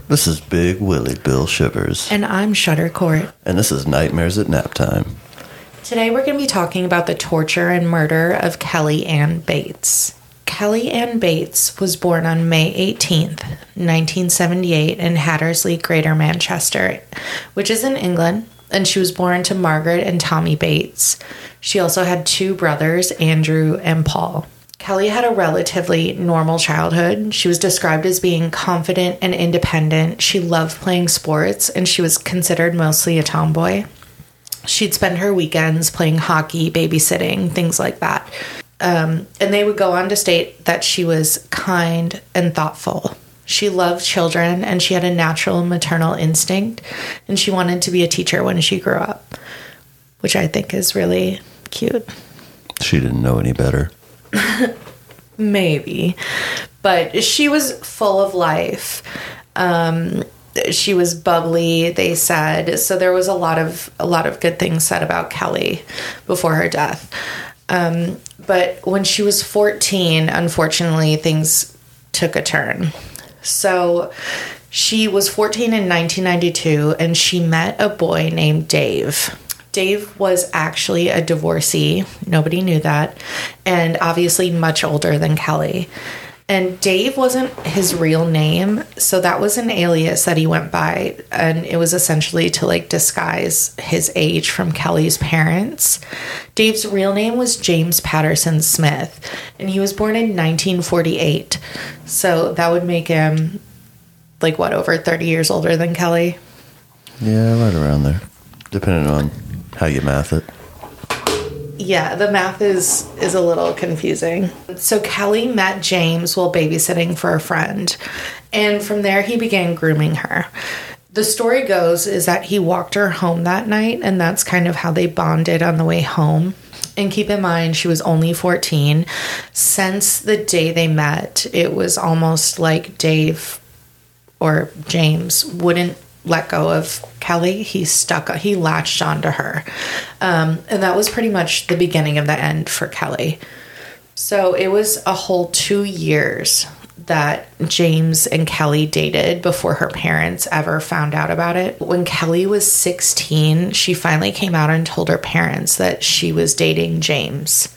This is Big Willie Bill Shivers. And I'm Shutter Court. And this is Nightmares at Nap Time. Today we're going to be talking about the torture and murder of Kelly Ann Bates. Kelly Ann Bates was born on May 18th, 1978 in Hattersley, Greater Manchester, which is in England, and she was born to Margaret and Tommy Bates. She also had two brothers, Andrew and Paul. Kelly had a relatively normal childhood. She was described as being confident and independent. She loved playing sports, and she was considered mostly a tomboy. She'd spend her weekends playing hockey, babysitting, things like that. And they would go on to state that she was kind and thoughtful. She loved children, and she had a natural maternal instinct, and she wanted to be a teacher when she grew up, which I think is really cute. She didn't know any better. Maybe, but she was full of life. She was bubbly, they said. So there was a lot of good things said about Kelly before her death. But when she was 14, unfortunately, things took a turn. So she was 14 in 1992, and she met a boy named Dave. Dave was actually a divorcee. Nobody knew that. And obviously much older than Kelly. And Dave wasn't his real name, so that was an alias that he went by. And it was essentially to disguise his age from Kelly's parents. Dave's real name was James Patterson Smith, and he was born in 1948. So that would make him, over 30 years older than Kelly? Yeah, right around there, depending on how you math it. Yeah, the math is a little confusing. So Kelly met James while babysitting for a friend, and from there he began grooming her. The story goes is that he walked her home that night, and that's kind of how they bonded on the way home. And keep in mind, she was only 14. Since the day they met, it was almost like Dave or James wouldn't let go of Kelly. He latched onto her. And that was pretty much the beginning of the end for Kelly. So it was a whole 2 years that James and Kelly dated before her parents ever found out about it. When Kelly was 16, she finally came out and told her parents that she was dating James.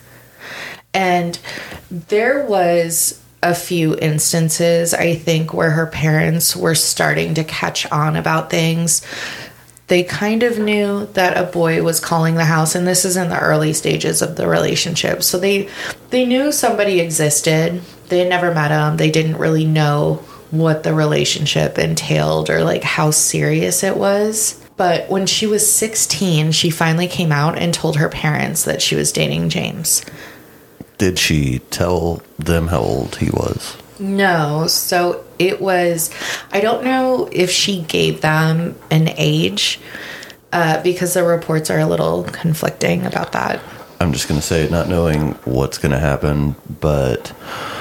And there was a few instances, I think, where her parents were starting to catch on about things. They kind of knew that a boy was calling the house, and this is in the early stages of the relationship. So they knew somebody existed. They had never met him. They didn't really know what the relationship entailed or how serious it was. But when she was 16, she finally came out and told her parents that she was dating James. Did she tell them how old he was? No. So it was, I don't know if she gave them an age, because the reports are a little conflicting about that. I'm just going to say, not knowing what's going to happen, but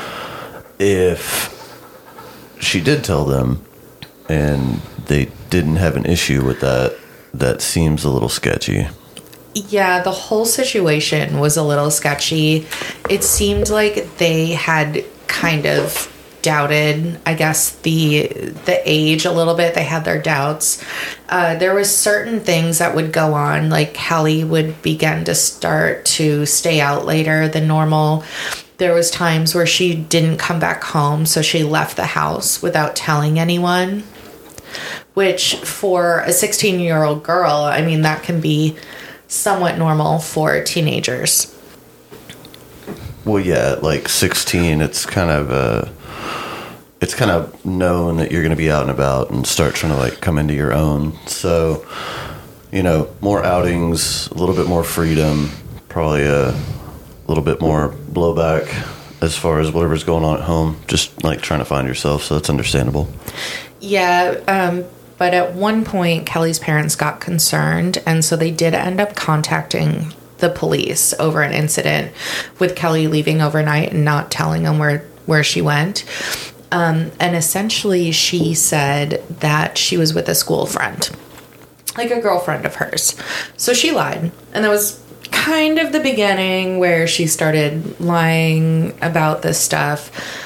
if she did tell them and they didn't have an issue with that, that seems a little sketchy. Yeah, the whole situation was a little sketchy. It seemed like they had kind of doubted, I guess, the age a little bit. They had their doubts. There was certain things that would go on, like Kelly would begin to start to stay out later than normal. There was times where she didn't come back home, so she left the house without telling anyone, which for a 16-year-old girl, I mean, that can be somewhat normal for teenagers. Well, yeah, 16, it's kind of known that you're going to be out and about and start trying to come into your own. So, more outings, a little bit more freedom, probably a little bit more blowback as far as whatever's going on at home. Just trying to find yourself, so that's understandable. Yeah, but at one point, Kelly's parents got concerned, and so they did end up contacting the police over an incident with Kelly leaving overnight and not telling them where she went. And essentially, she said that she was with a school friend, a girlfriend of hers. So she lied, and that was kind of the beginning where she started lying about this stuff.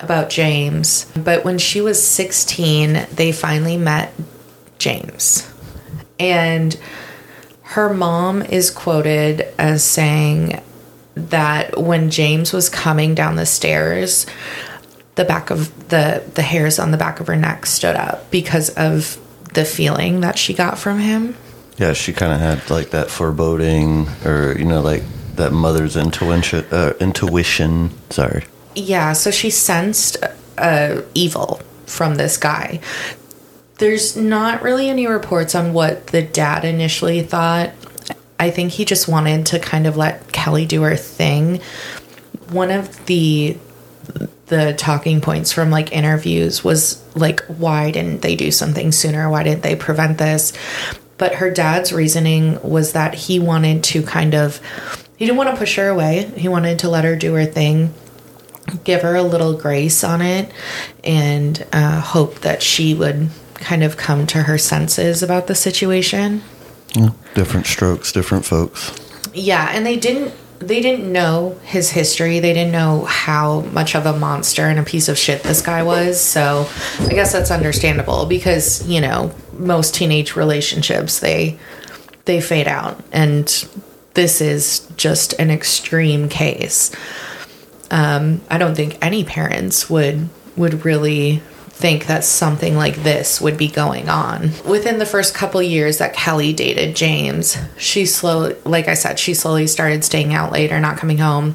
about James. But when she was 16, they finally met James. And her mom is quoted as saying that when James was coming down the stairs, the back of the hairs on the back of her neck stood up because of the feeling that she got from him. Yeah, she kind of had like that foreboding, or like that mother's intuition. Sorry. Yeah, so she sensed evil from this guy. There's not really any reports on what the dad initially thought. I think he just wanted to kind of let Kelly do her thing. One of the talking points from like interviews was like, why didn't they do something sooner? Why didn't they prevent this? But her dad's reasoning was that he wanted to he didn't want to push her away. He wanted to let her do her thing, give her a little grace on it, and hope that she would kind of come to her senses about the situation. Different strokes, different folks. Yeah, and they didn't know his history. They didn't know how much of a monster and a piece of shit this guy was. So I guess that's understandable because, most teenage relationships, they fade out. And this is just an extreme case. I don't think any parents would really think that something like this would be going on. Within the first couple years that Kelly dated James, she slowly started staying out later, not coming home.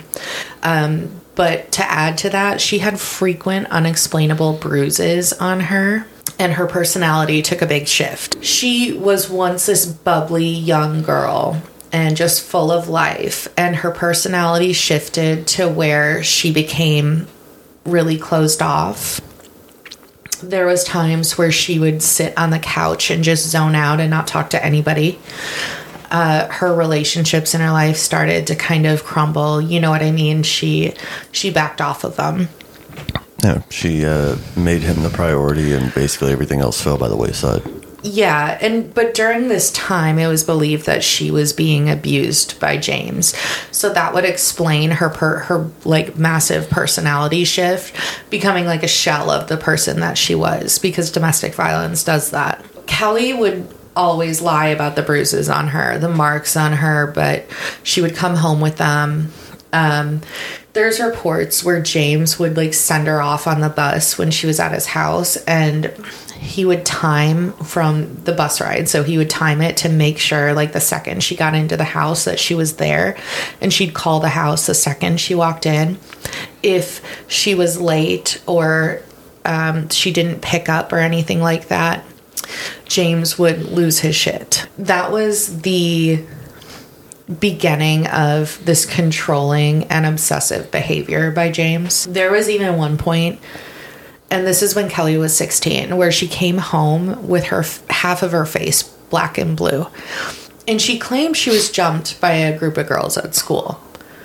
But to add to that, she had frequent unexplainable bruises on her, and her personality took a big shift. She was once this bubbly young girl and just full of life, and her personality shifted to where she became really closed off. There was times where she would sit on the couch and just zone out and not talk to anybody. Her relationships in her life started to kind of crumble. You know what I mean? She backed off of them. Yeah, she made him the priority, and basically everything else fell by the wayside. Yeah, but during this time, it was believed that she was being abused by James. So that would explain her like massive personality shift, becoming like a shell of the person that she was, because domestic violence does that. Kelly would always lie about the bruises on her, the marks on her, but she would come home with them. There's reports where James would like send her off on the bus when she was at his house, and he would time from the bus ride. So he would time it to make sure like the second she got into the house that she was there, and she'd call the house the second she walked in. If she was late or she didn't pick up or anything like that, James would lose his shit. That was the beginning of this controlling and obsessive behavior by James. There was even one point, and this is when Kelly was 16, where she came home with her half of her face black and blue. And she claimed she was jumped by a group of girls at school.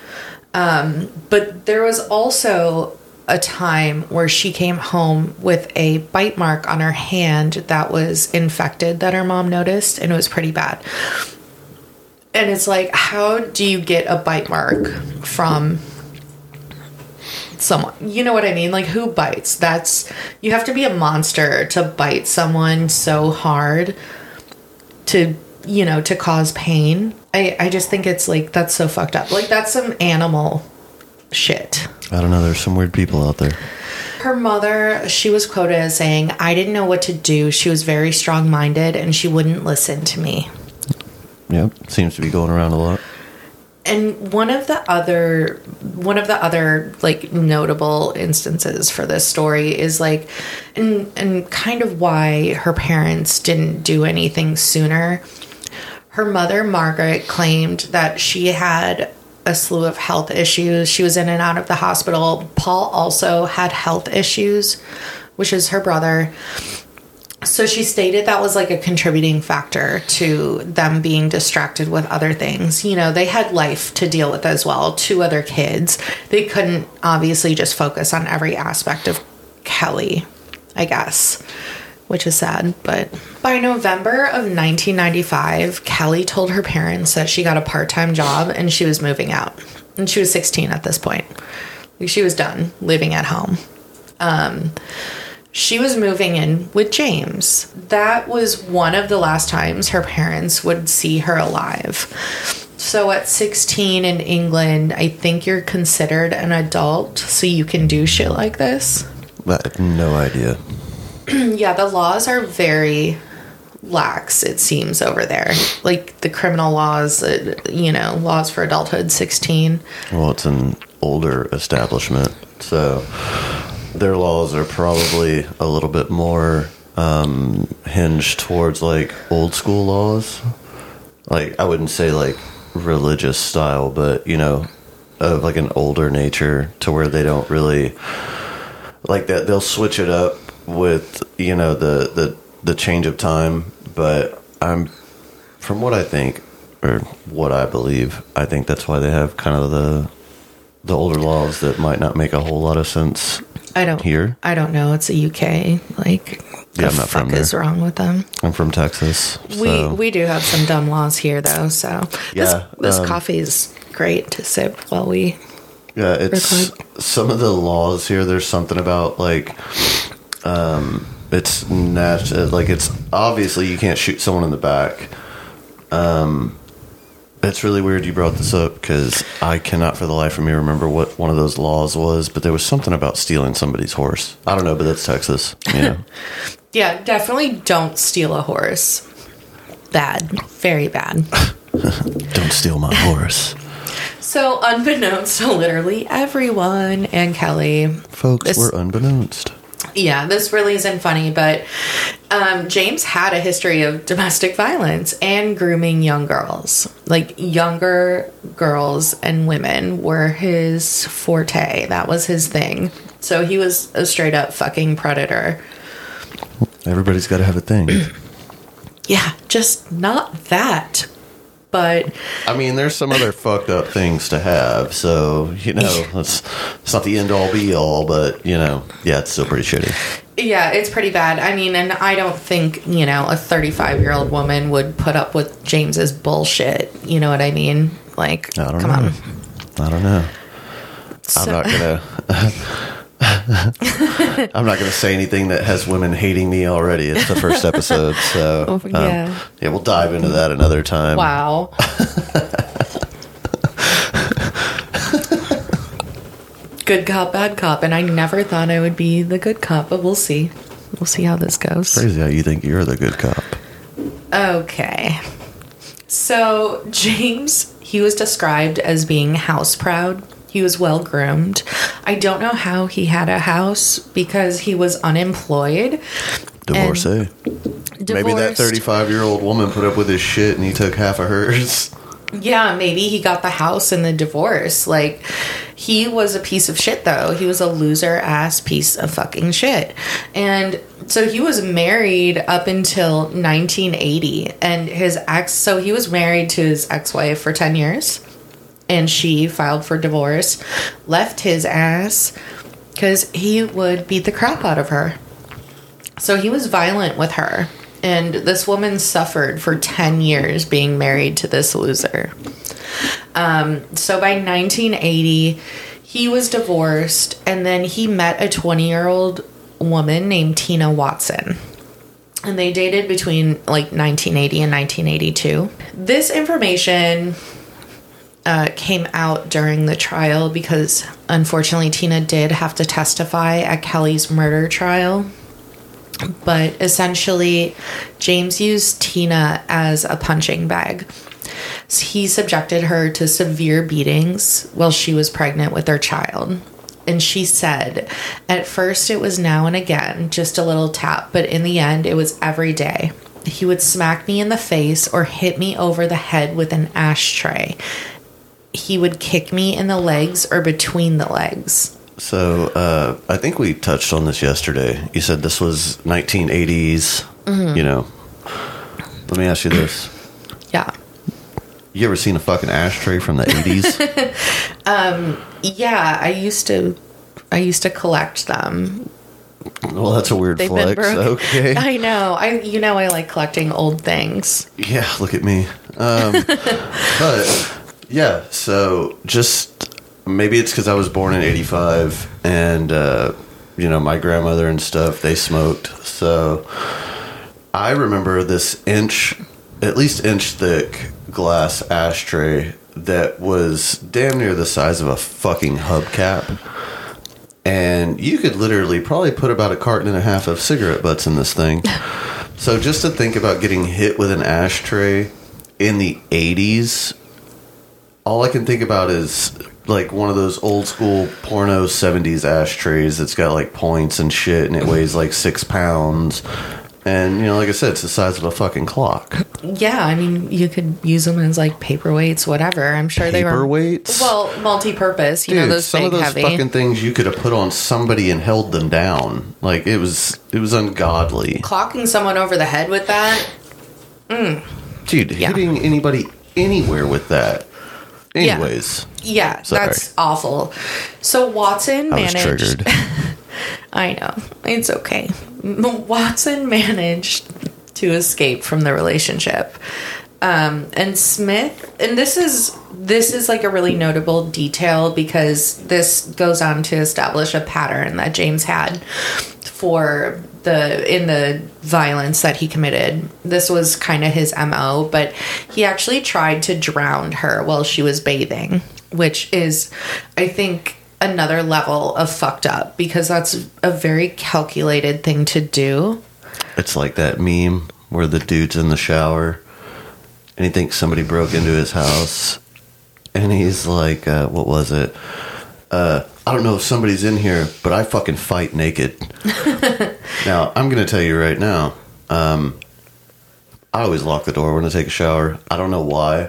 But there was also a time where she came home with a bite mark on her hand that was infected that her mom noticed, and it was pretty bad. And it's like, how do you get a bite mark from someone? You know what I mean? Like, who bites? You have to be a monster to bite someone so hard to cause pain. I just think it's like, that's so fucked up. Like, that's some animal shit. I don't know. There's some weird people out there. Her mother, she was quoted as saying, "I didn't know what to do. She was very strong-minded and she wouldn't listen to me." Yep, seems to be going around a lot. And one of the other like notable instances for this story is like, and kind of why her parents didn't do anything sooner. Her mother, Margaret, claimed that she had a slew of health issues. She was in and out of the hospital. Paul also had health issues, which is her brother. So she stated that was like a contributing factor to them being distracted with other things. You know, they had life to deal with as well, 2 other kids. They couldn't obviously just focus on every aspect of Kelly, I guess, which is sad. But by November of 1995, Kelly told her parents that she got a part-time job and she was moving out. And she was 16 at this point. Like, she was done living at home. she was moving in with James. That was one of the last times her parents would see her alive. So at 16 in England, I think you're considered an adult, so you can do shit like this. I have no idea. Yeah, the laws are very lax, it seems, over there. Like the criminal laws, laws for adulthood, 16. Well, it's an older establishment, so their laws are probably a little bit more hinged towards like old school laws. Like, I wouldn't say like religious style, but of like an older nature, to where they don't really like that. They'll switch it up with the change of time, but from what I think, or what I believe, I think that's why they have kind of the older laws that might not make a whole lot of sense. I don't know. It's a UK. Like, yeah, I'm not from there. What is wrong with them? I'm from Texas. So. We do have some dumb laws here, though. So yeah, this coffee is great to sip while we. Yeah, it's record. Some of the laws here. There's something about like, it's like it's obviously you can't shoot someone in the back. It's really weird you brought this up, because I cannot for the life of me remember what one of those laws was, but there was something about stealing somebody's horse. I don't know, but that's Texas. Yeah, definitely don't steal a horse. Bad. Very bad. Don't steal my horse. So, unbeknownst to literally everyone and Kelly. Folks, we're unbeknownst. Yeah, this really isn't funny, but James had a history of domestic violence and grooming young girls. Like, younger girls and women were his forte. That was his thing. So he was a straight up fucking predator. Everybody's got to have a thing. Yeah, just not that. But I mean, there's some other fucked up things to have, so it's not the end all be all, but yeah, it's still pretty shitty. Yeah, it's pretty bad. I mean, and I don't think a 35-year-old woman would put up with James's bullshit. You know what I mean? Like, come on. I don't know. I'm not gonna. I'm not going to say anything that has women hating me already. It's the first episode, so yeah, we'll dive into that another time. Wow. Good cop, bad cop, and I never thought I would be the good cop, but we'll see. We'll see how this goes. Crazy how you think you're the good cop. Okay. So James, he was described as being house proud. He was well groomed. I don't know how he had a house because he was unemployed. Divorcee. Maybe that 35-year-old woman put up with his shit and he took half of hers. Yeah, maybe he got the house in the divorce. Like, he was a piece of shit, though. He was a loser-ass piece of fucking shit. And so he was married up until 1980. And so he was married to his ex-wife for 10 years. And she filed for divorce, left his ass because he would beat the crap out of her. So he was violent with her. And this woman suffered for 10 years being married to this loser. So by 1980, he was divorced. And then he met a 20-year-old woman named Tina Watson. And they dated between like 1980 and 1982. This information came out during the trial because, unfortunately, Tina did have to testify at Kelly's murder trial. But essentially, James used Tina as a punching bag. He subjected her to severe beatings while she was pregnant with their child. And she said, at first it was now and again, just a little tap, but in the end it was every day. He would smack me in the face or hit me over the head with an ashtray. He would kick me in the legs or between the legs. So, I think we touched on this yesterday. You said this was 1980s. Mm-hmm. Let me ask you this. Yeah. You ever seen a fucking ashtray from the 80s? Yeah, I used to collect them. Well, that's a weird flex. Okay. I know. I like collecting old things. Yeah, look at me. But yeah, so just maybe it's because I was born in 85 and my grandmother and stuff, they smoked. So I remember this at least inch thick glass ashtray that was damn near the size of a fucking hubcap. And you could literally probably put about a carton and a half of cigarette butts in this thing. So just to think about getting hit with an ashtray in the 80s, all I can think about is like one of those old school porno 70s ashtrays that's got like points and shit, and it weighs like 6 pounds. And, like I said, it's the size of a fucking clock. Yeah, I mean, you could use them as like paperweights, whatever. I'm sure they were. Paperweights? Well, multi-purpose. You know, those some big, of those heavy. fucking things you could have put on somebody and held them down. Like, it was ungodly. Clocking someone over the head with that? Dude, Yeah. hitting anybody anywhere with that. Anyways. Yeah, Sorry. that's awful. So Watson I was managed. triggered. I know. It's okay. Watson managed to escape from the relationship. And Smith, and this is like a really notable detail because this goes on to establish a pattern that James had in the violence that he committed. This was kind of his MO, but he actually tried to drown her while she was bathing, which is, I think, another level of fucked up because that's a very calculated thing to do. It's like that meme where the dude's in the shower and he thinks somebody broke into his house and he's like, what was it? I don't know if somebody's in here, but I fucking fight naked. Now, I'm going to tell you right now, I always lock the door when I take a shower. I don't know why.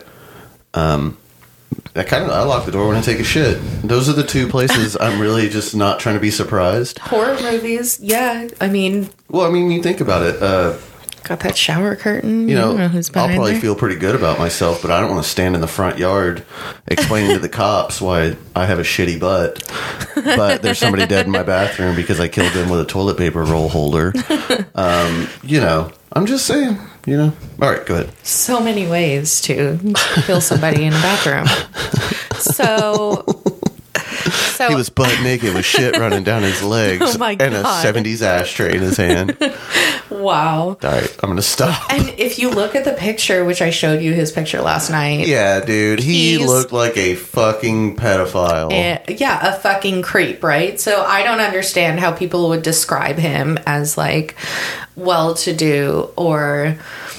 I lock the door when I take a shit. Those are the two places I'm really just not trying to be surprised. Horror movies, yeah. I mean, you think about it. got that shower curtain. I don't know who's I'll behind probably there. feel pretty good about myself, but I don't want to stand in the front yard explaining to the cops why I have a shitty butt. But there's somebody dead in my bathroom because I killed them with a toilet paper roll holder. I'm just saying, All right, go ahead. So many ways to kill somebody in a bathroom. So He was butt naked with shit running down his legs Oh my and a God. 70s ashtray in his hand. wow. All right, I'm going to stop. And if you look at the picture, which I showed you his picture last night. Yeah, dude, he He's- looked like a fucking pedophile. Yeah, a fucking creep, right? So I don't understand how people would describe him as like well-to-do or,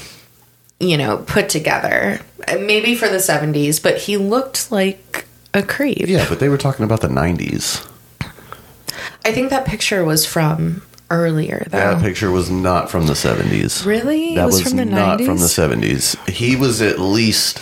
put together. Maybe for the 70s, but he looked like a creep. Yeah, but they were talking about the 90s. I think that picture was from earlier, though. That picture was not from the 70s. Really? That It was was from the not 90s? from the 70s. He was at least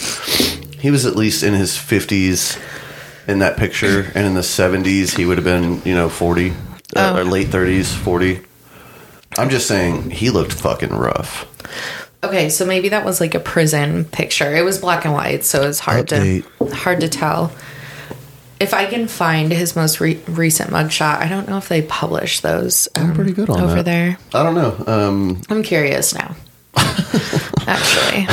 in his 50s in that picture, and in the 70s he would have been, 40 or late 30s, 40. I'm just saying he looked fucking rough. Okay, so maybe that was like a prison picture. It was black and white, so it's hard to tell. If I can find his most recent mugshot, I don't know if they publish those. I'm pretty good on over that. there. I don't know. I'm curious now. Actually,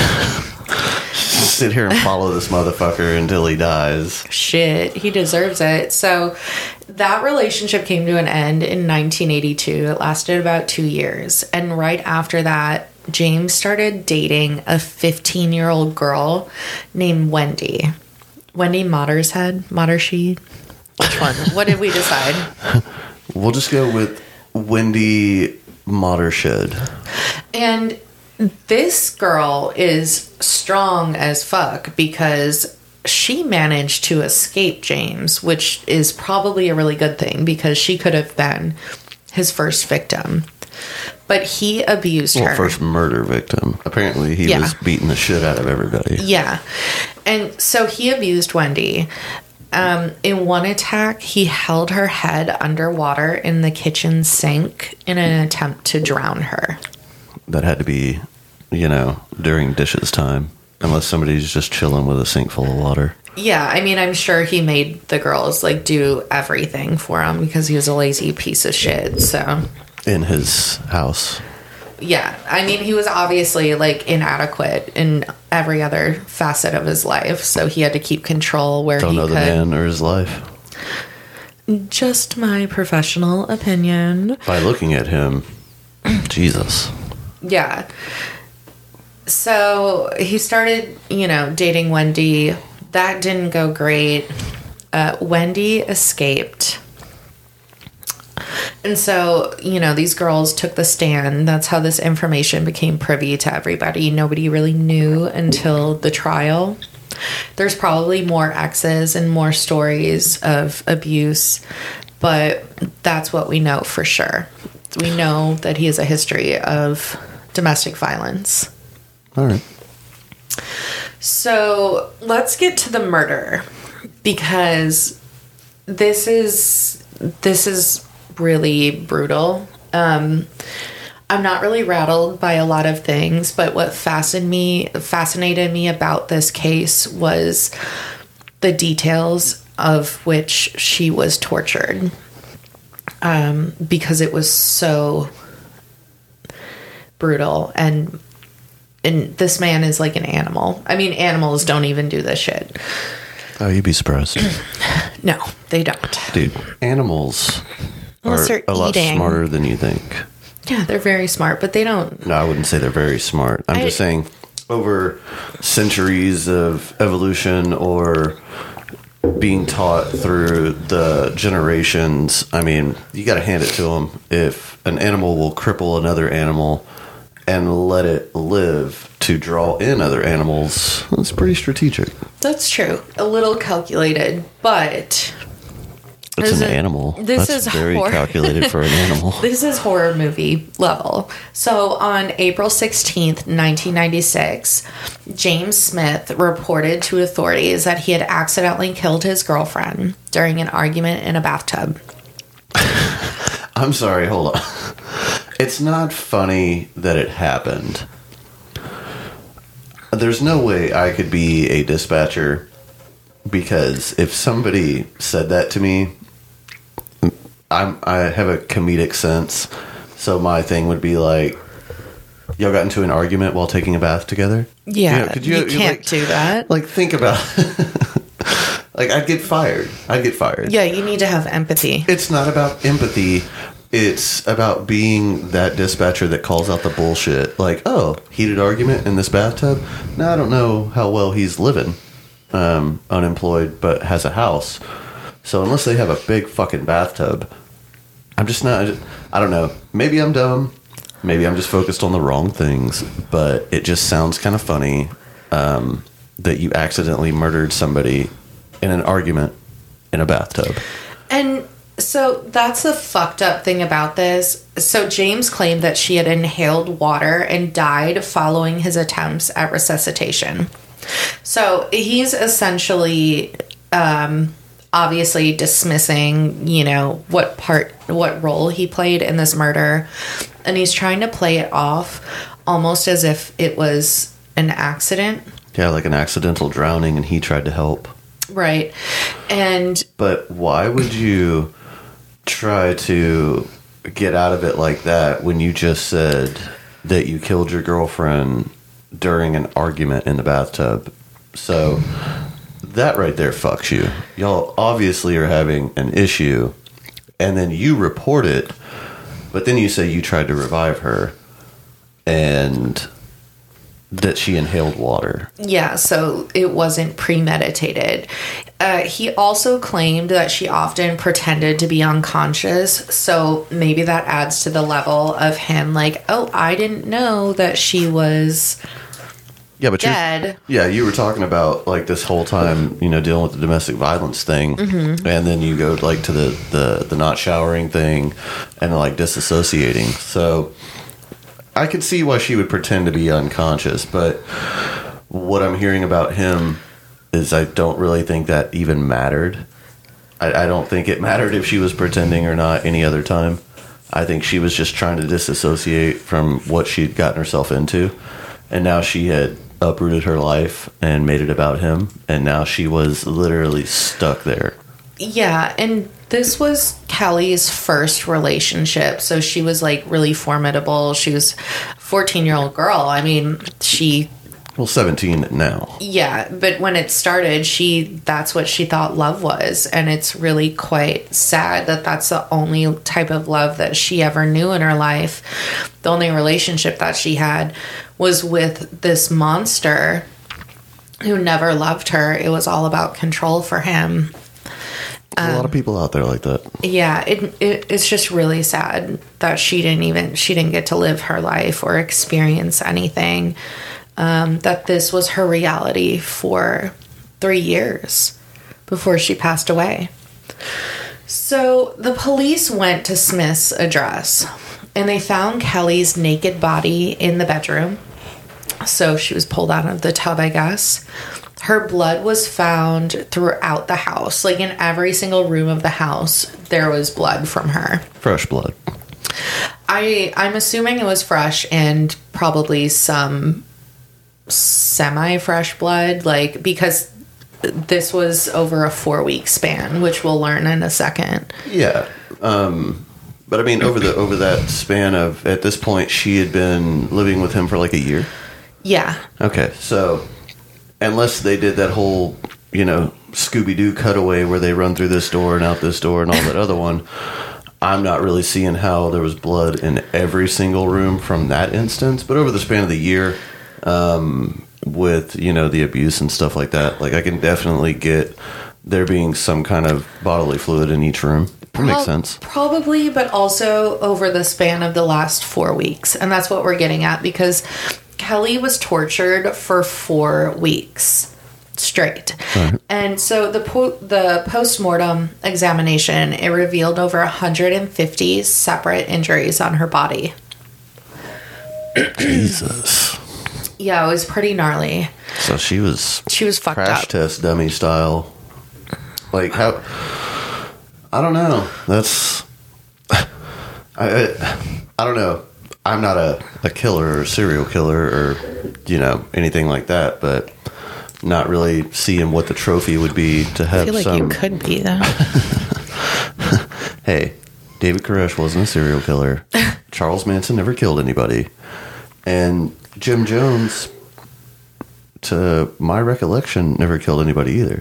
Sit here and follow this motherfucker until he dies. shit, he deserves it. So that relationship came to an end in 1982. It lasted about 2 years, and right after that, James started dating a 15-year-old girl named Wendy. Wendy Mottershead? Which one? What did we decide? We'll just go with Wendy Mottershed. And this girl is strong as fuck because she managed to escape James, which is probably a really good thing because she could have been his first victim. But he abused her. First murder victim. Apparently he was beating the shit out of everybody. Yeah. And so he abused Wendy. In one attack, he held her head underwater in the kitchen sink in an attempt to drown her. That had to be, during dishes time. Unless somebody's just chilling with a sink full of water. Yeah, I mean, I'm sure he made the girls do everything for him because he was a lazy piece of shit. So In his house. yeah, I mean, he was obviously inadequate in every other facet of his life, so he had to keep control where Don't he know could. the man or his life. Just my professional opinion. By looking at him, Jesus. Yeah. So he started, dating Wendy. That didn't go great. Wendy escaped. And so, these girls took the stand. That's how this information became privy to everybody. Nobody really knew until the trial. There's probably more exes and more stories of abuse, but that's what we know for sure. We know that he has a history of domestic violence. All right. So let's get to the murder, because this is really brutal. I'm not really rattled by a lot of things, but what fascinated me about this case was the details of which she was tortured, because it was so brutal. And this man is like an animal. I mean, animals don't even do this shit. Oh, you'd be surprised. No, they don't. Dude, animals Unless are they're a lot eating. smarter than you think. Yeah, they're very smart, but they don't. No, I wouldn't say they're very smart. I'm just saying over centuries of evolution or being taught through the generations, I mean, you got to hand it to them. If an animal will cripple another animal and let it live to draw in other animals, that's pretty strategic. That's true. A little calculated, but It's an animal. This That's is very horror. calculated for an animal. This is horror movie level. So on April 16th, 1996, James Smith reported to authorities that he had accidentally killed his girlfriend during an argument in a bathtub. I'm sorry, hold on. It's not funny that it happened. There's no way I could be a dispatcher, because if somebody said that to me, I have a comedic sense, so my thing would be like, y'all got into an argument while taking a bath together? Yeah, you can't do that. Like, think about like, I'd get fired. Yeah, you need to have empathy. It's not about empathy. It's about being that dispatcher that calls out the bullshit. Like, oh, heated argument in this bathtub? Now, I don't know how well he's living. Unemployed, but has a house. So unless they have a big fucking bathtub, I'm just not... I don't know. Maybe I'm dumb. Maybe I'm just focused on the wrong things. But it just sounds kind of funny that you accidentally murdered somebody in an argument in a bathtub. And so that's the fucked up thing about this. So James claimed that she had inhaled water and died following his attempts at resuscitation. So he's essentially obviously dismissing, what role he played in this murder. And he's trying to play it off almost as if it was an accident. Yeah, like an accidental drowning and he tried to help. Right. But why would you try to get out of it like that when you just said that you killed your girlfriend during an argument in the bathtub? So that right there fucks you. Y'all obviously are having an issue, and then you report it, but then you say you tried to revive her and that she inhaled water. Yeah, so it wasn't premeditated. He also claimed that she often pretended to be unconscious, so maybe that adds to the level of him like, oh, I didn't know that she was dead. You were talking about like this whole time, dealing with the domestic violence thing, and then you go like to the not showering thing and like disassociating. So I could see why she would pretend to be unconscious, but what I'm hearing about him is I don't really think that even mattered. I don't think it mattered if she was pretending or not any other time. I think she was just trying to disassociate from what she'd gotten herself into, and now she had uprooted her life and made it about him, and now she was literally stuck there. Yeah, and this was Kelly's first relationship, so she was like really formidable. She was a 14-year-old girl. I mean, she Well, 17 now. Yeah, but when it started, that's what she thought love was. And it's really quite sad that that's the only type of love that she ever knew in her life. The only relationship that she had was with this monster who never loved her. It was all about control for him. There's a lot of people out there like that. Yeah, it's just really sad that she didn't get to live her life or experience anything. That this was her reality for 3 years before she passed away. So the police went to Smith's address and they found Kelly's naked body in the bedroom. So she was pulled out of the tub, I guess. Her blood was found throughout the house. Like in every single room of the house, there was blood from her. Fresh blood. I'm assuming it was fresh and probably some semi-fresh blood, like, because this was over a 4-week span, which we'll learn in a second. Yeah. But I mean, over that span of, at this point, she had been living with him for like a year? Yeah. Okay, so unless they did that whole, Scooby-Doo cutaway where they run through this door and out this door and all that other one, I'm not really seeing how there was blood in every single room from that instance. But over the span of the year, with, the abuse and stuff like that, like I can definitely get there being some kind of bodily fluid in each room. That makes sense. Probably, but also over the span of the last 4 weeks. And that's what we're getting at, because Kelly was tortured for 4 weeks straight. Right. And so the post-mortem examination, it revealed over 150 separate injuries on her body. Jesus. Yeah, it was pretty gnarly. So she was fucked crash up. Test dummy style. Like how? I don't know. That's I don't know. I'm not a killer or serial killer or anything like that, but not really seeing what the trophy would be to have. I feel like you could be though. Hey, David Koresh wasn't a serial killer. Charles Manson never killed anybody, and Jim Jones, to my recollection, never killed anybody either.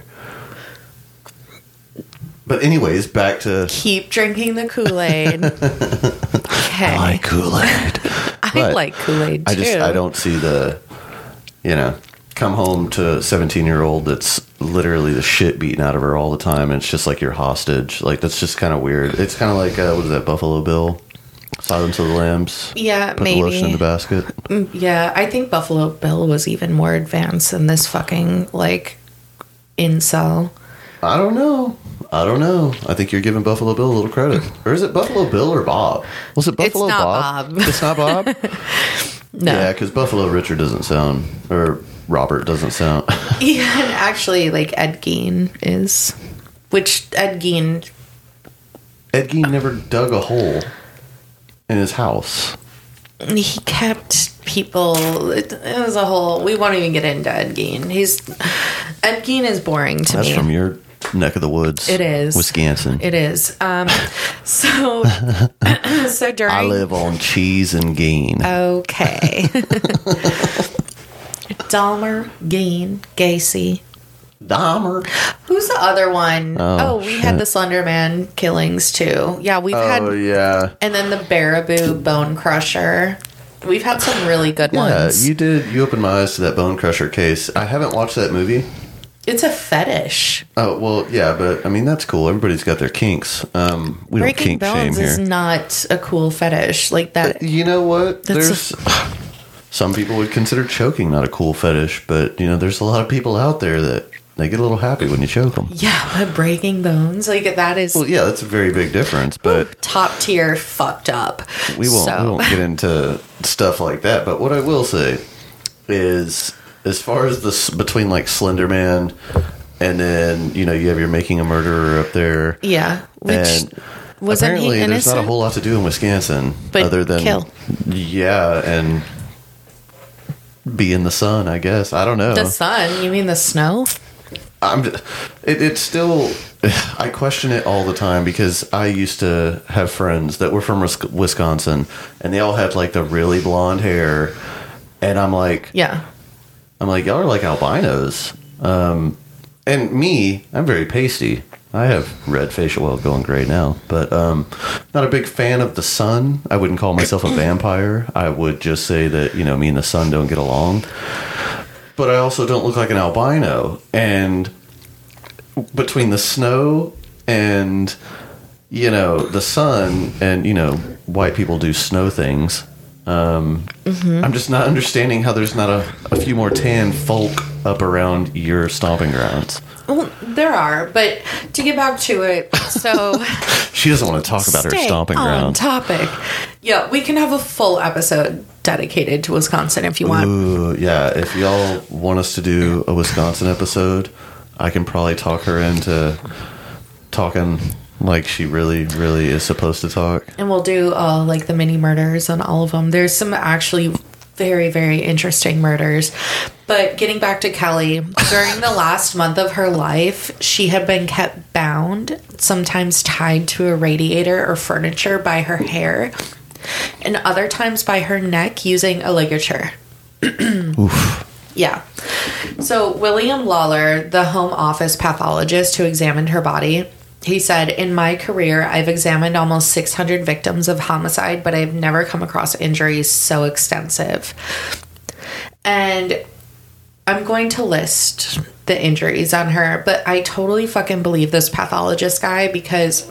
But anyways, back to... Keep drinking the Kool-Aid. Okay. I like Kool-Aid. I like Kool-Aid, too. I don't see the, come home to a 17-year-old that's literally the shit beaten out of her all the time, and it's just like you're hostage. Like, that's just kind of weird. It's kind of like, what is that, Buffalo Bill? Silence of the Lambs? Yeah, Put maybe. the lotion in the basket? Yeah, I think Buffalo Bill was even more advanced than this fucking, incel. I don't know. I think you're giving Buffalo Bill a little credit. Or is it Buffalo Bill or Bob? Was it Buffalo It's not Bob. It's not Bob? No. Yeah, because Buffalo Richard doesn't sound, or Robert doesn't sound. Yeah, and actually, Ed Gein is. Which Ed Gein never dug a hole in his house. He kept people. It was a whole. We won't even get into Ed Gein. Ed Gein is boring to me. That's from your neck of the woods. It is Wisconsin. It is. So during. I live on cheese and Gein. Okay. Dahmer, Gein, Gacy. Dahmer. Who's the other one? We shit. had the Slender Man killings too. Yeah, we've had. Oh yeah. And then the Baraboo Bone Crusher. We've had some really good ones. Yeah, you did. You opened my eyes to that Bone Crusher case. I haven't watched that movie. It's a fetish. Oh, well, yeah, but, I mean, that's cool. Everybody's got their kinks. We don't kink shame here. Is not a cool fetish like that. You know what? There's some people would consider choking not a cool fetish, but, there's a lot of people out there that they get a little happy when you choke them. Yeah, but breaking bones, that is... Well, yeah, that's a very big difference, but... Top tier fucked up. We won't get into stuff like that, but what I will say is... As far as this between Slender Man and then you have your Making a Murderer up there, yeah, which wasn't apparently he innocent? There's not a whole lot to do in Wisconsin other than kill. Yeah, and be in the sun. I guess I don't know. The sun? You mean the snow? It's still. I question it all the time because I used to have friends that were from Wisconsin, and they all had the really blonde hair, and I'm like, yeah. I'm like, y'all are like albinos. And me, I'm very pasty. I have red facial oil going gray now, but not a big fan of the sun. I wouldn't call myself a vampire. I would just say that, me and the sun don't get along. But I also don't look like an albino. And between the snow and, the sun and, white people do snow things, I'm just not understanding how there's not a few more tan folk up around your stomping grounds. Well, there are, but to get back to it, so she doesn't want to talk about her stomping grounds. Topic. Yeah, we can have a full episode dedicated to Wisconsin if you want. Ooh, yeah, if y'all want us to do a Wisconsin episode, I can probably talk her into talking like she really, really is supposed to talk. And we'll do like the mini murders on all of them. There's some actually very, very interesting murders. But getting back to Kelly, during the last month of her life, she had been kept bound, sometimes tied to a radiator or furniture by her hair, and other times by her neck using a ligature. Oof. Yeah. So William Lawler, the home office pathologist who examined her body, he said, "In my career, I've examined almost 600 victims of homicide, but I've never come across injuries so extensive." And I'm going to list the injuries on her, but I totally fucking believe this pathologist guy, because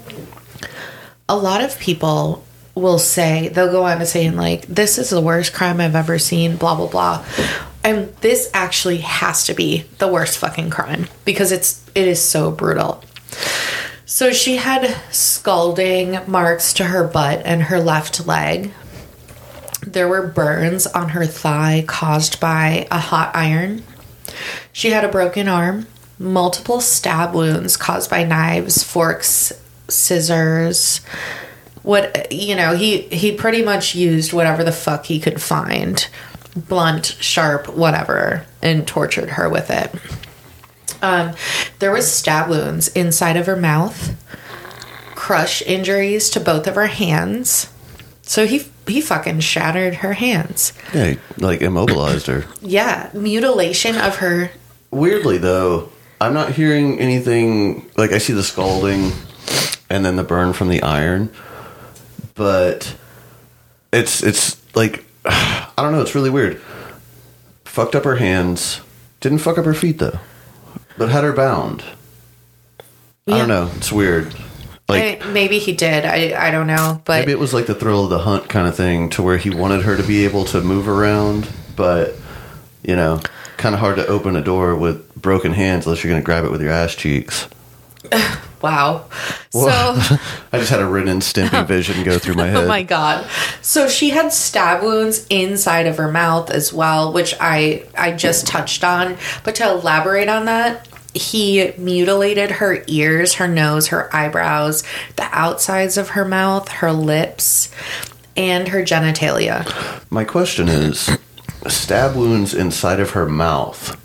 a lot of people will say, they'll go on to saying like, this is the worst crime I've ever seen, blah, blah, blah. And this actually has to be the worst fucking crime because it is so brutal. So she had scalding marks to her butt and her left leg. There were burns on her thigh caused by a hot iron. She had a broken arm, multiple stab wounds caused by knives, forks, scissors. He pretty much used whatever the fuck he could find, blunt, sharp, whatever, and tortured her with it. There was stab wounds inside of her mouth, crush injuries to both of her hands. So he fucking shattered her hands. Yeah, he, like immobilized her. Yeah, mutilation of her. Weirdly though, I'm not hearing anything. Like I see the scalding and then the burn from the iron, but it's like, I don't know. It's really weird. Fucked up her hands. Didn't fuck up her feet though, but had her bound. Yeah. I don't know. It's weird. Like maybe he did. I don't know. But maybe it was like the thrill of the hunt kind of thing, to where he wanted her to be able to move around, but kind of hard to open a door with broken hands unless you're going to grab it with your ass cheeks. Wow. Well, so I just had a Ren and Stimpy vision go through my head. Oh my god. So she had stab wounds inside of her mouth as well, which I just touched on. But to elaborate on that, he mutilated her ears, her nose, her eyebrows, the outsides of her mouth, her lips, and her genitalia. My question is, stab wounds inside of her mouth.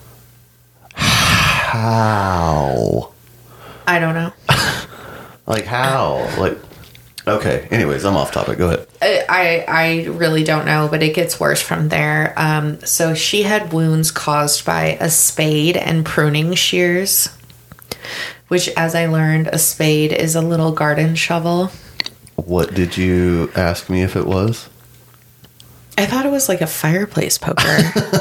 How? I don't know. Like how? Like, okay. Anyways, I'm off topic. Go ahead. I really don't know, but it gets worse from there. So she had wounds caused by a spade and pruning shears, which, as I learned, a spade is a little garden shovel. What did you ask me if it was? I thought it was like a fireplace poker.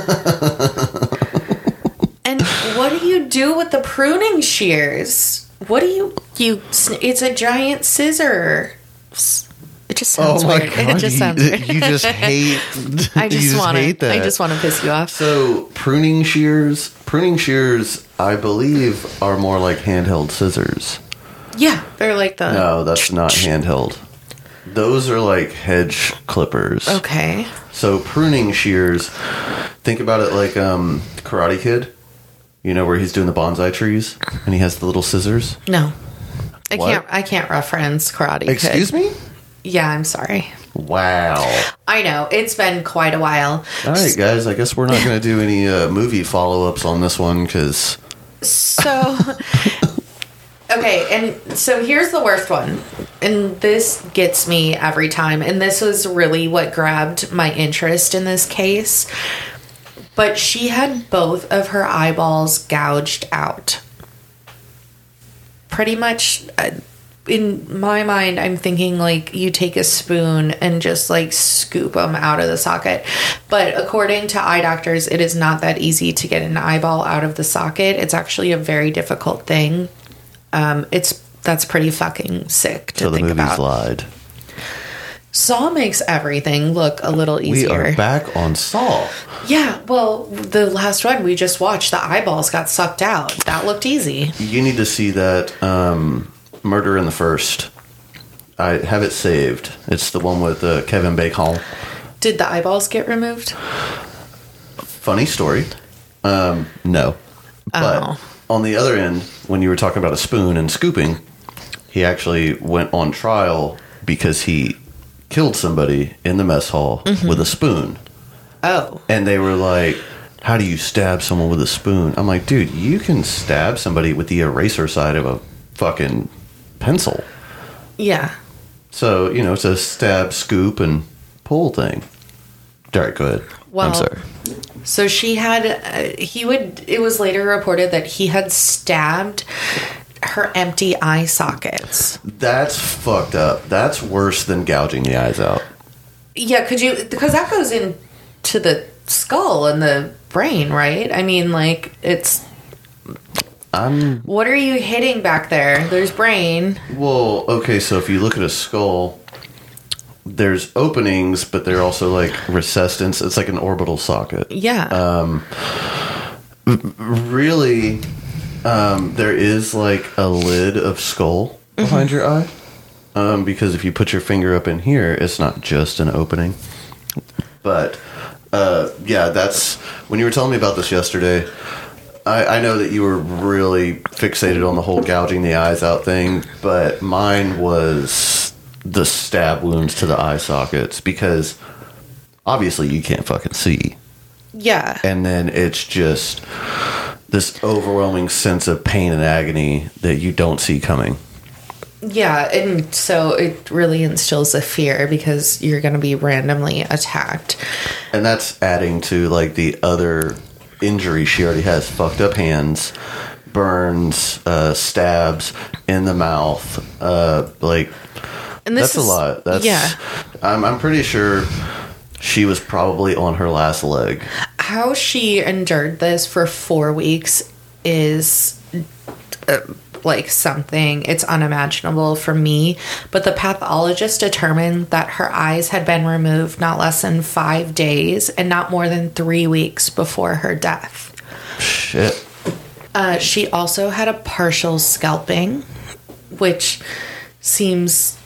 And what do you do with the pruning shears? What do you it's a giant scissor. It just sounds weird. God. It just sounds weird. You just hate I just want that. I just want to piss you off. So pruning shears, I believe, are more like handheld scissors. Yeah, they're like the... No, that's not handheld. Those are like hedge clippers. Okay. So pruning shears, think about it like Karate Kid. Where he's doing the bonsai trees and he has the little scissors? No. I can't reference Karate Kid. Excuse me? Yeah, I'm sorry. Wow. I know. It's been quite a while. All right, guys. I guess we're not going to do any movie follow-ups on this one because... So... Okay, and so here's the worst one. And this gets me every time. And this was really what grabbed my interest in this case. But she had both of her eyeballs gouged out. Pretty much, in my mind, I'm thinking like you take a spoon and just like scoop them out of the socket. But according to eye doctors, it is not that easy to get an eyeball out of the socket. It's actually a very difficult thing. That's pretty fucking sick to think about. So the movies lied. Saw makes everything look a little easier. We are back on Saw. Yeah, well, the last one we just watched, the eyeballs got sucked out. That looked easy. You need to see that Murder in the First. I have it saved. It's the one with Kevin Bacon. Did the eyeballs get removed? Funny story. No. But on the other end, when you were talking about a spoon and scooping, he actually went on trial because he killed somebody in the mess hall with a spoon. Oh. And they were like, how do you stab someone with a spoon? I'm like, dude, you can stab somebody with the eraser side of a fucking pencil. Yeah. So, it's a stab, scoop, and pull thing. All right, go ahead. Well, I'm sorry. So she had, it was later reported that he had stabbed her empty eye sockets. That's fucked up. That's worse than gouging the eyes out. Yeah, because that goes into the skull and the brain, right? I mean, like, what are you hitting back there? There's brain. Well, okay, so if you look at a skull, there's openings, but they're also like recessed. It's like an orbital socket. Yeah. Really, there is like a lid of skull behind your eye. Because if you put your finger up in here, it's not just an opening. But, yeah, that's... When you were telling me about this yesterday, I know that you were really fixated on the whole gouging the eyes out thing, but mine was the stab wounds to the eye sockets, because obviously you can't fucking see. Yeah. And then it's just this overwhelming sense of pain and agony that you don't see coming. Yeah, and so it really instills a fear because you're going to be randomly attacked. And that's adding to, like, the other injury she already has. Fucked up hands, burns, stabs in the mouth. And that's a lot. Yeah. I'm pretty sure she was probably on her last leg. How she endured this for 4 weeks is... like something, it's unimaginable for me, but the pathologist determined that her eyes had been removed not less than 5 days and not more than 3 weeks before her death. Shit. She also had a partial scalping, which seems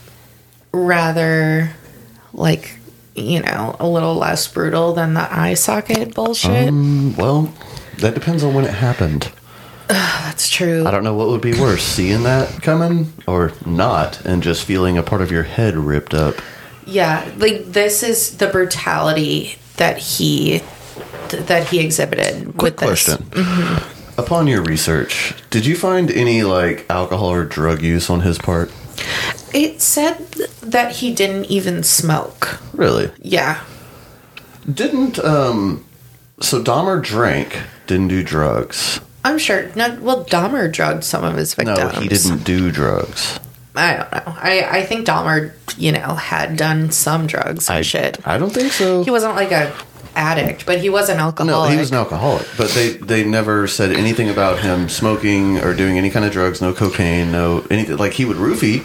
rather like, a little less brutal than the eye socket bullshit. Well, that depends on when it happened. That's true. I don't know what would be worse, seeing that coming or not, and just feeling a part of your head ripped up. Yeah, like this is the brutality that he exhibited. Quick with this. question. Mm-hmm. Upon your research, did you find any like alcohol or drug use on his part? It said that he didn't even smoke. Really? Yeah. Didn't so Dahmer drank, didn't do drugs. I'm sure. Dahmer drugged some of his victims. No, he didn't do drugs. I don't know. I think Dahmer, had done some drugs and shit. I don't think so. He wasn't like a addict, but he was an alcoholic. No, he was an alcoholic. But they never said anything about him smoking or doing any kind of drugs, no cocaine, no anything. Like, he would roofie.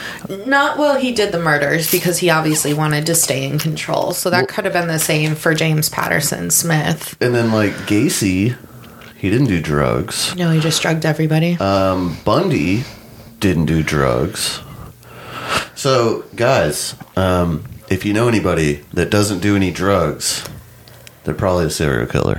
He did the murders because he obviously wanted to stay in control. So that could have been the same for James Patterson Smith. And then, like, Gacy... He didn't do drugs. No, he just drugged everybody. Bundy didn't do drugs. So, guys, if you know anybody that doesn't do any drugs, they're probably a serial killer.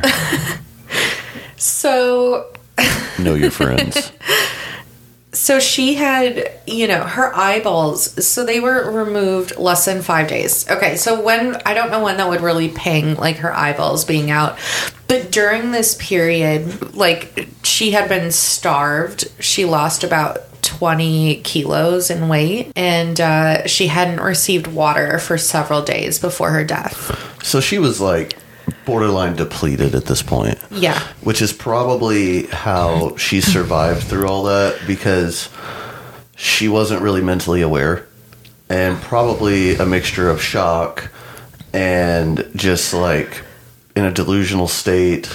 So... Know your friends. So she had, her eyeballs, so they were removed less than 5 days. Okay, so I don't know when that would really ping, like, her eyeballs being out. But during this period, like, she had been starved. She lost about 20 kilos in weight. And she hadn't received water for several days before her death. So she was, like, borderline depleted at this point. Yeah. Which is probably how she survived through all that, because she wasn't really mentally aware, and probably a mixture of shock and just like in a delusional state.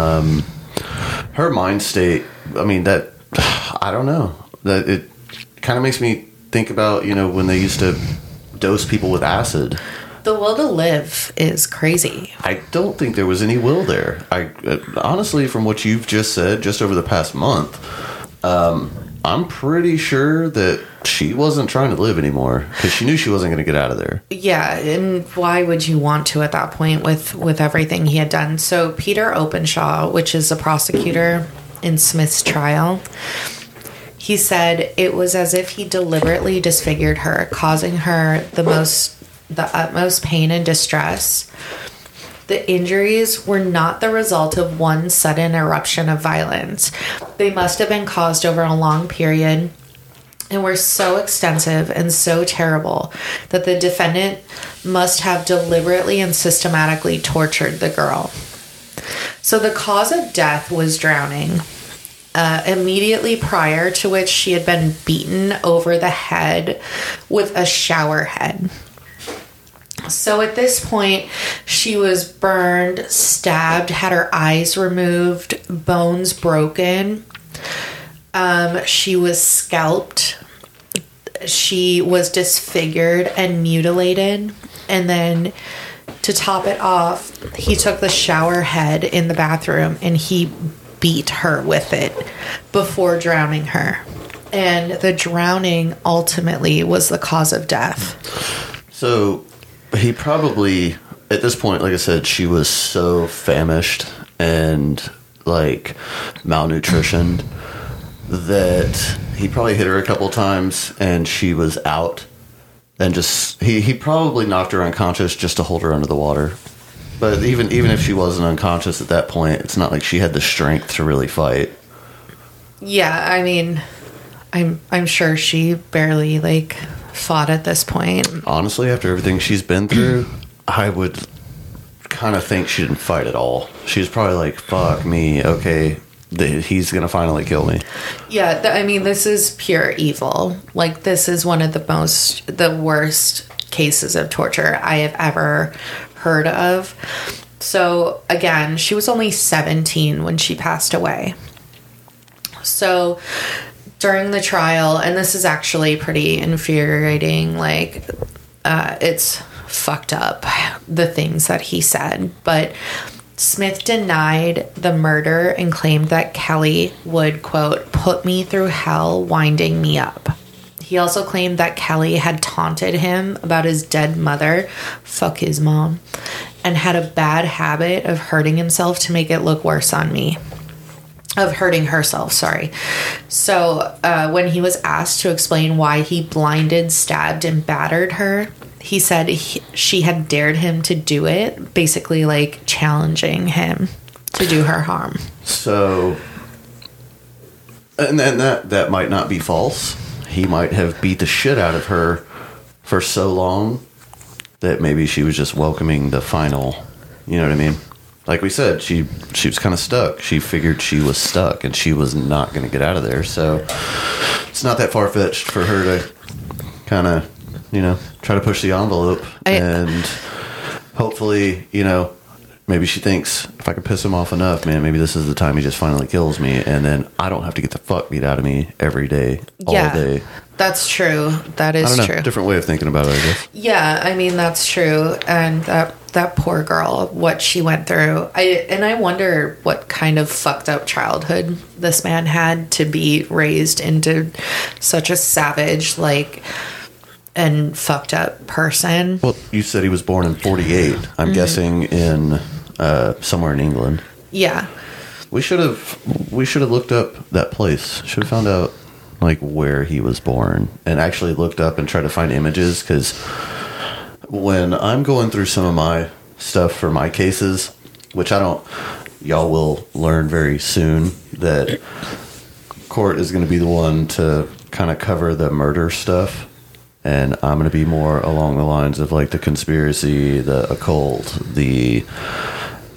Her mind state, I mean, that, I don't know, that it kind of makes me think about, you know, when they used to dose people with acid. The will to live is crazy. I don't think there was any will there. I honestly, from what you've just said, just over the past month, I'm pretty sure that she wasn't trying to live anymore, because she knew she wasn't going to get out of there. Yeah, and why would you want to at that point with everything he had done? So Peter Openshaw, which is a prosecutor in Smith's trial, he said it was as if he deliberately disfigured her, causing her the utmost pain and distress. The injuries were not the result of one sudden eruption of violence. They must have been caused over a long period and were so extensive and so terrible that the defendant must have deliberately and systematically tortured the girl. So the cause of death was drowning. Immediately prior to which she had been beaten over the head with a shower head. So at this point, she was burned, stabbed, had her eyes removed, bones broken. She was scalped. She was disfigured and mutilated. And then to top it off, he took the shower head in the bathroom and he beat her with it before drowning her. And the drowning ultimately was the cause of death. So he probably, at this point, like I said, she was so famished and like malnutritioned that he probably hit her a couple times and she was out, and just he probably knocked her unconscious just to hold her under the water. But even if she wasn't unconscious at that point, it's not like she had the strength to really fight. Yeah, I mean, I'm sure she barely like fought at this point. Honestly, after everything she's been through, I would kind of think she didn't fight at all. She was probably like, fuck me, okay, he's gonna finally kill me. Yeah, I mean, this is pure evil. Like, this is one of the worst cases of torture I have ever heard of. So again, she was only 17 when she passed away. So during the trial, and this is actually pretty infuriating, like, it's fucked up, the things that he said, but Smith denied the murder and claimed that Kelly would, quote, put me through hell winding me up. He also claimed that Kelly had taunted him about his dead mother, fuck his mom, and had a bad habit of hurting himself to make it look worse on me. Of hurting herself, sorry. So when he was asked to explain why he blinded, stabbed, and battered her, he said she had dared him to do it, basically like challenging him to do her harm. So, and then that might not be false. He might have beat the shit out of her for so long that maybe she was just welcoming the final, you know what I mean? Like we said, she was kind of stuck. She figured she was stuck and she was not going to get out of there. So it's not that far-fetched for her to kind of, you know, try to push the envelope. And hopefully, you know, maybe she thinks, if I can piss him off enough, man, maybe this is the time he just finally kills me. And then I don't have to get the fuck beat out of me every day, all day. That's true. That is true. Different way of thinking about it, I guess. Yeah, I mean, that's true. And that poor girl, what she went through. I wonder what kind of fucked up childhood this man had to be raised into such a savage, like, and fucked up person. Well, you said he was born in 48. I'm guessing in somewhere in England. Yeah. We should have looked up that place. Should have found out like where he was born and actually looked up and tried to find images, because when I'm going through some of my stuff for my cases, which y'all will learn very soon that court is going to be the one to kind of cover the murder stuff, and I'm going to be more along the lines of like the conspiracy, the occult, the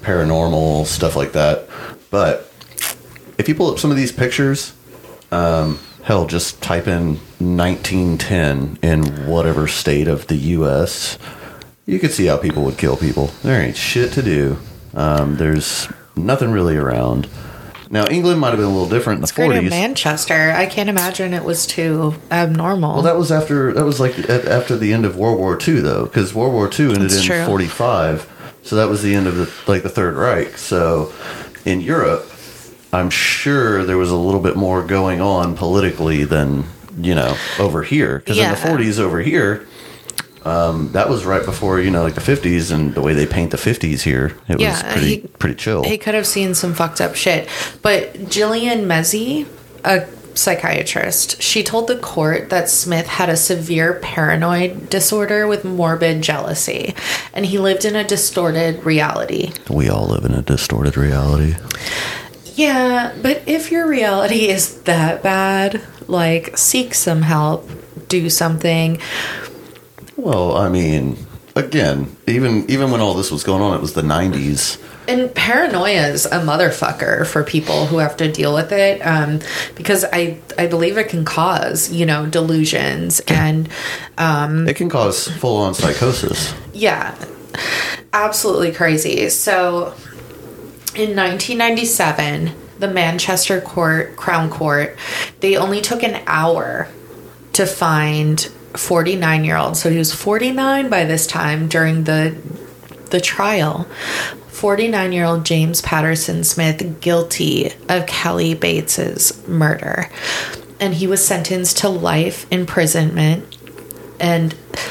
paranormal, stuff like that. But if you pull up some of these pictures, hell, just type in 1910 in whatever state of the U.S., you could see how people would kill people. There ain't shit to do. There's nothing really around. Now, England might have been a little different in the 40s. In Manchester, I can't imagine it was too abnormal. Well, that was after the end of World War II, though, because World War II ended in 45. So that was the end of the Third Reich. So in Europe, I'm sure there was a little bit more going on politically than, over here. Because in the 40s over here, that was right before, the 50s, and the way they paint the 50s here, it was pretty chill. He could have seen some fucked up shit. But Gillian Mezey, a psychiatrist, she told the court that Smith had a severe paranoid disorder with morbid jealousy, and he lived in a distorted reality. We all live in a distorted reality. Yeah, but if your reality is that bad, seek some help, do something. Well, I mean, again, even when all this was going on, it was the 90s. And paranoia is a motherfucker for people who have to deal with it, because I believe it can cause, delusions and... it can cause full-on psychosis. Yeah, absolutely crazy. So, in 1997, the Manchester Crown Court, they only took an hour to find 49-year-old. So he was 49 by this time during the trial. 49-year-old James Patterson Smith guilty of Kelly Bates's murder. And he was sentenced to life imprisonment. And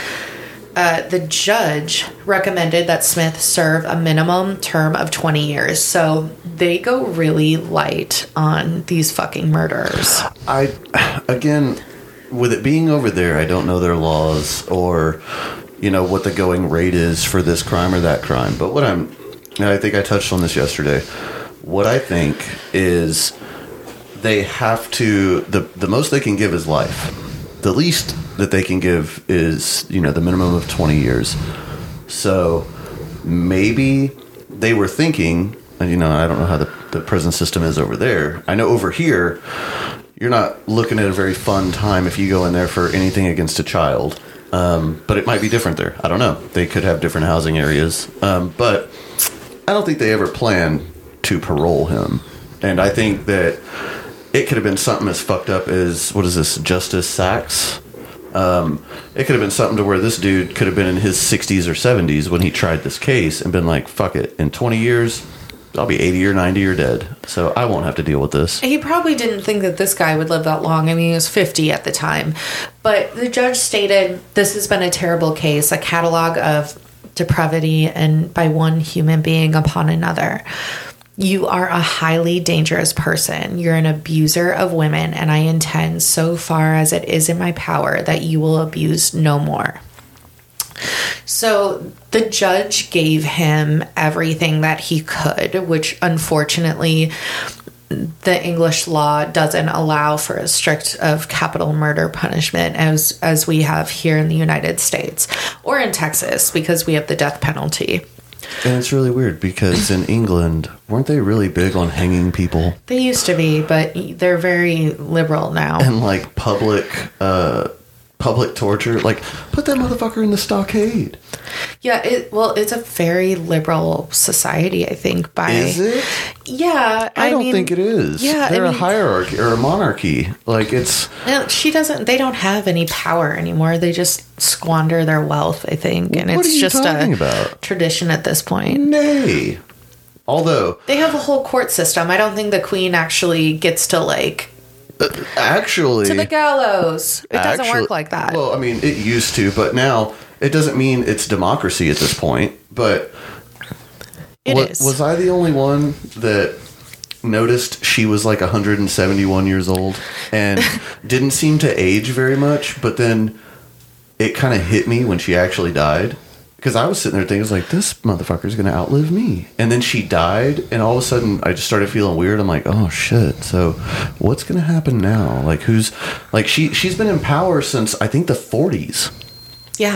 the judge recommended that Smith serve a minimum term of 20 years. So they go really light on these fucking murderers. Again, with it being over there, I don't know their laws or, what the going rate is for this crime or that crime. But I think I touched on this yesterday. What I think is they have to, the most they can give is life. The least that they can give is, the minimum of 20 years. So maybe they were thinking, and, I don't know how the prison system is over there. I know over here, you're not looking at a very fun time if you go in there for anything against a child. But it might be different there. I don't know. They could have different housing areas. But I don't think they ever planned to parole him. And I think that it could have been something as fucked up as, what is this, Justice Sachs? It could have been something to where this dude could have been in his 60s or 70s when he tried this case and been like, fuck it, in 20 years, I'll be 80 or 90 or dead. So I won't have to deal with this. He probably didn't think that this guy would live that long. I mean, he was 50 at the time. But the judge stated, this has been a terrible case, a catalog of depravity and by one human being upon another. You are a highly dangerous person. You're an abuser of women, and I intend, so far as it is in my power, that you will abuse no more. So the judge gave him everything that he could, which unfortunately the English law doesn't allow for as strict of capital murder punishment as we have here in the United States or in Texas, because we have the death penalty. And it's really weird because in England, weren't they really big on hanging people? They used to be, but they're very liberal now. And public torture, put that motherfucker in the stockade. Yeah, it's a very liberal society, I think. Is it? Yeah, I don't think it is. Yeah, they're a hierarchy or a monarchy. It's no, they don't have any power anymore. They just squander their wealth, I think, and it's just a tradition at this point. Nay, although they have a whole court system. I don't think the Queen actually gets to actually to the gallows. It doesn't work like that. Well, I mean, it used to, but now it doesn't mean it's democracy at this point. But it is. Was I the only one that noticed she was 171 years old and didn't seem to age very much? But then it kind of hit me when she actually died. Because I was sitting there thinking, this motherfucker's going to outlive me. And then she died, and all of a sudden, I just started feeling weird. I'm like, oh, shit. So what's going to happen now? She's been in power since, I think, the 40s. Yeah.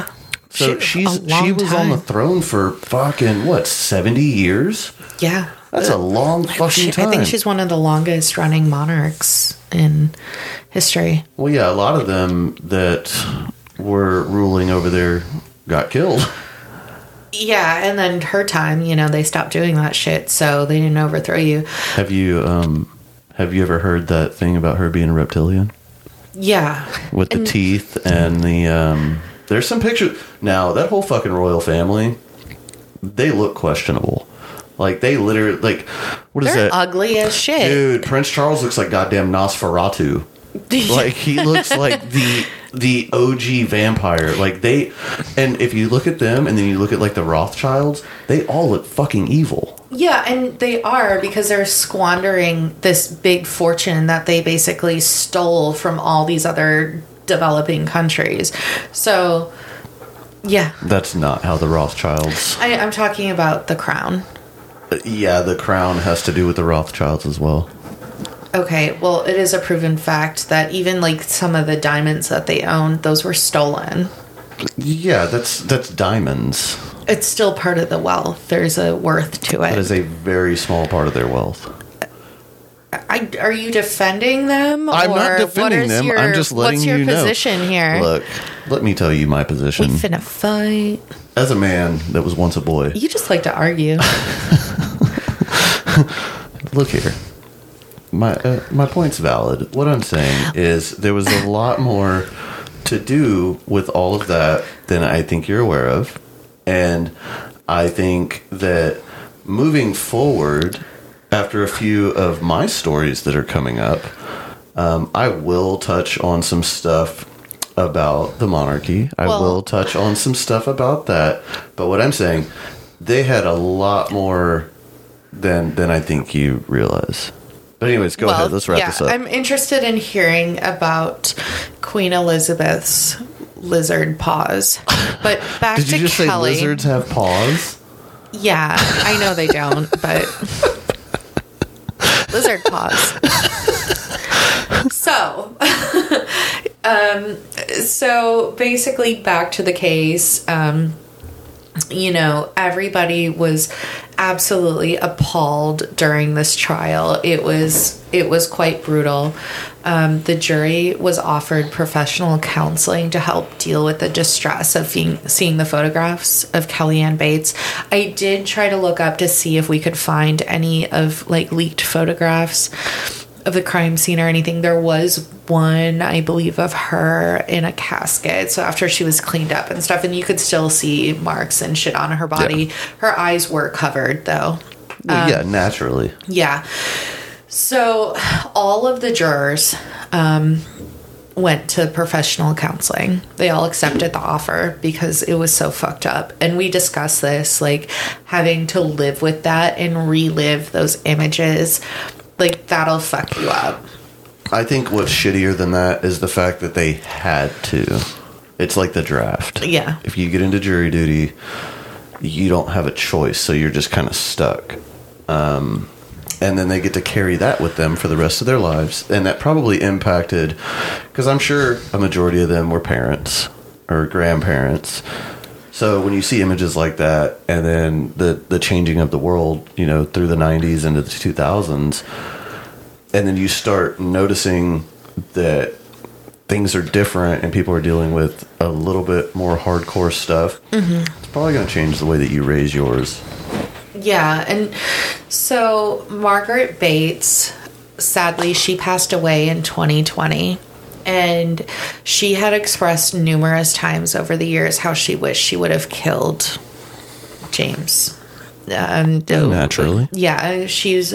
So she a long was on the time. throne for fucking, what, 70 years? Yeah. That's a long fucking time. I think she's one of the longest running monarchs in history. Well, yeah, a lot of them that were ruling over there got killed. Yeah, and then her time, they stopped doing that shit, so they didn't overthrow you. Have you ever heard that thing about her being a reptilian? Yeah. With the teeth and the, there's some pictures. Now, that whole fucking royal family, they look questionable. Like, they literally, like, what is They're that? ugly as shit. Dude, Prince Charles looks like goddamn Nosferatu. Like, he looks like the OG vampire. Like, and if you look at them and then you look at, like, the Rothschilds, they all look fucking evil. Yeah, and they are, because they're squandering this big fortune that they basically stole from all these other developing countries. So, yeah. That's not how the Rothschilds... I'm talking about the crown. Yeah, the crown has to do with the Rothschilds as well. Okay, well, it is a proven fact that even, like, some of the diamonds that they owned, those were stolen. Yeah, that's diamonds. It's still part of the wealth. There's a worth to it. That is a very small part of their wealth. Are you defending them? I'm not defending them. I'm just letting you know. What's your position here? Look, let me tell you my position. We finna fight. As a man that was once a boy. You just like to argue. Look here. My point's valid. What I'm saying is there was a lot more to do with all of that than I think you're aware of. And I think that moving forward, after a few of my stories that are coming up, I will touch on some stuff about the monarchy. I will touch on some stuff about that. But what I'm saying, they had a lot more than I think you realize. But anyways, go ahead. Let's wrap this up. I'm interested in hearing about Queen Elizabeth's lizard paws. But back to Kelly. Did you just say lizards have paws? Yeah, I know they don't, but lizard paws. So basically back to the case, everybody was absolutely appalled during this trial. It was quite brutal. The jury was offered professional counseling to help deal with the distress of seeing the photographs of Kellyanne Bates. I did try to look up to see if we could find any of leaked photographs of the crime scene or anything. There was one, I believe, of her in a casket. So after she was cleaned up and stuff, and you could still see marks and shit on her body. Yeah. Her eyes were covered, though. Well, yeah, naturally. Yeah. So all of the jurors went to professional counseling. They all accepted the offer because it was so fucked up. And we discussed this, having to live with that and relive those images. That'll fuck you up. I think what's shittier than that is the fact that they had to. It's like the draft. Yeah. If you get into jury duty, you don't have a choice, so you're just kind of stuck. And then they get to carry that with them for the rest of their lives. And that probably impacted, because I'm sure a majority of them were parents or grandparents. So when you see images like that, and then the changing of the world, through the 90s into the 2000s, and then you start noticing that things are different and people are dealing with a little bit more hardcore stuff, It's probably going to change the way that you raise yours. Yeah, and so Margaret Bates, sadly, she passed away in 2020. And she had expressed numerous times over the years how she wished she would have killed James. Naturally. Yeah, she's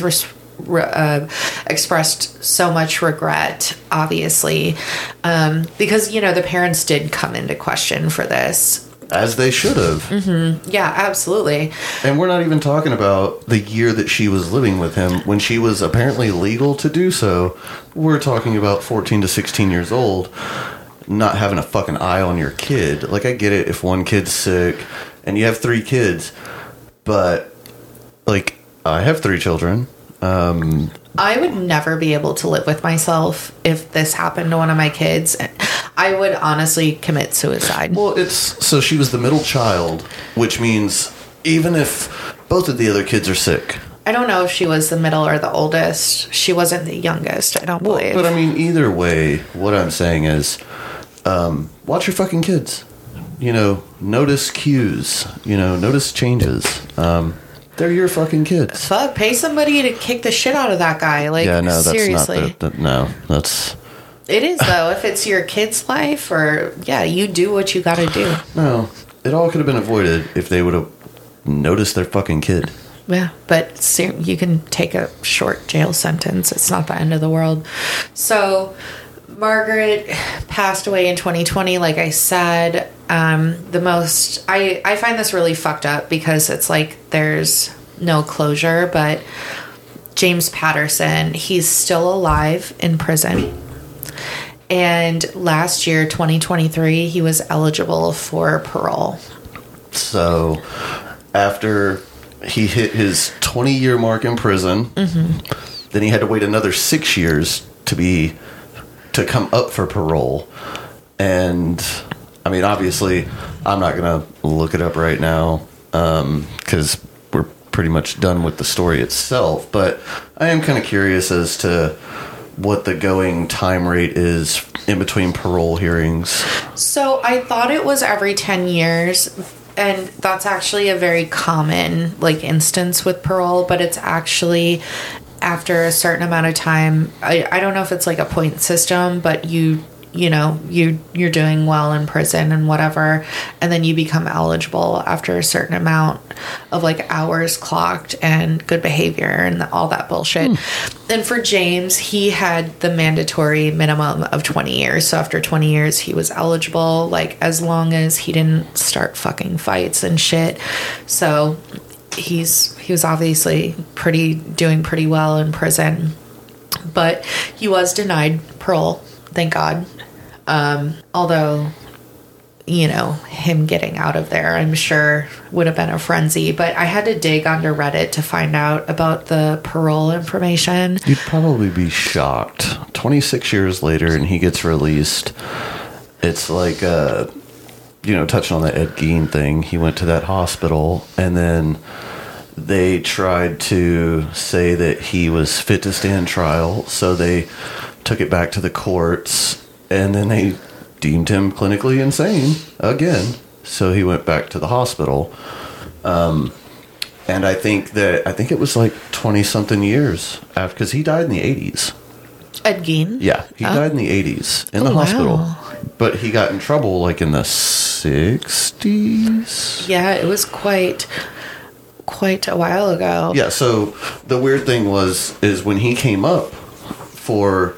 expressed so much regret, obviously, because, the parents did come into question for this. As they should have. Mm-hmm. Yeah, absolutely. And we're not even talking about the year that she was living with him when she was apparently legal to do so. We're talking about 14 to 16 years old, not having a fucking eye on your kid. I get it if one kid's sick and you have 3 kids, but I have 3 children. I would never be able to live with myself if this happened to one of my kids. I would honestly commit suicide. Well, so she was the middle child, which means even if both of the other kids are sick. I don't know if she was the middle or the oldest. She wasn't the youngest, I don't believe. But I mean, either way, what I'm saying is, watch your fucking kids. Notice cues. Notice changes. They're your fucking kids. Fuck, pay somebody to kick the shit out of that guy. Like, yeah, no, that's seriously. not that's... It is, though. If it's your kid's life, or, yeah, you do what you gotta do. No, it all could have been avoided if they would have noticed their fucking kid. Yeah, but you can take a short jail sentence. It's not the end of the world. So, Margaret passed away in 2020, like I said. I find this really fucked up because it's like there's no closure, but James Patterson, he's still alive in prison. And last year, 2023, he was eligible for parole. So, after he hit his 20-year mark in prison, then he had to wait another 6 years to come up for parole. And, I mean, obviously, I'm not going to look it up right now because we're pretty much done with the story itself. But I am kind of curious as to what the going time rate is in between parole hearings. So I thought it was every 10 years, and that's actually a very common instance with parole, but it's actually after a certain amount of time. I don't know if it's like a point system, but you're doing well in prison and whatever, and then you become eligible after a certain amount of hours clocked and good behavior and all that bullshit. And for James, he had the mandatory minimum of 20 years. So after 20 years, he was eligible, as long as he didn't start fucking fights and shit. So he was obviously doing pretty well in prison, but he was denied parole, thank God. Although, him getting out of there, I'm sure would have been a frenzy, but I had to dig onto Reddit to find out about the parole information. You'd probably be shocked. 26 years later and he gets released. It's like, touching on the Ed Gein thing, he went to that hospital and then they tried to say that he was fit to stand trial. So they took it back to the courts. And then they deemed him clinically insane again. So he went back to the hospital. And I think it was 20-something years after, because he died in the 80s. Ed Gein? Yeah, he died in the 80s in the hospital. Wow. But he got in trouble in the 60s. Yeah, it was quite a while ago. Yeah, so the weird thing is when he came up for